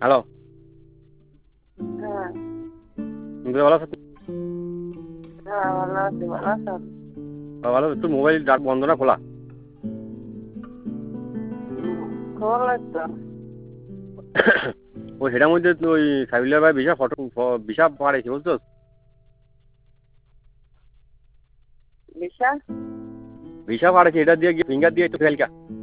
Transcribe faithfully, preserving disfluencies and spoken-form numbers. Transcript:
Hello, হ্যাঁ, তুমি ভালো আছো? হ্যাঁ, ভালো আছি, ভালো আছো? ভালো, একটু মোবাইল ডাক বন্ধ না খোলা? খোলাই তো। ওই সেটার মধ্যে তো ওই সাইবুলিয়া ভাই বিশা ফটো বিশা পাড়াইছে বুঝছো? বিশাল ভিসা পাড়াইছে, এটা দিয়ে গিয়ে ফিঙ্গার দিয়ে একটু খেলকা।